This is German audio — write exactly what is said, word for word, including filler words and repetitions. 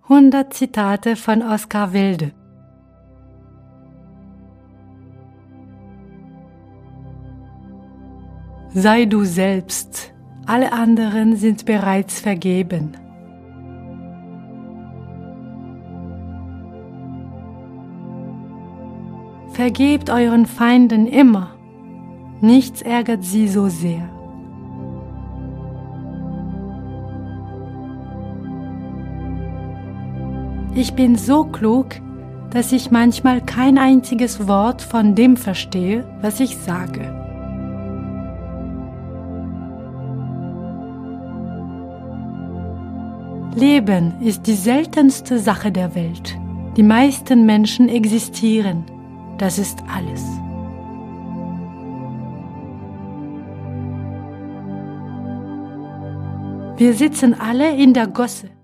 hundert Zitate von Oskar Wilde. Sei du selbst, alle anderen sind bereits vergeben. Vergebt euren Feinden immer, nichts ärgert sie so sehr. Ich bin so klug, dass ich manchmal kein einziges Wort von dem verstehe, was ich sage. Leben ist die seltenste Sache der Welt. Die meisten Menschen existieren. Das ist alles. Wir sitzen alle in der Gosse.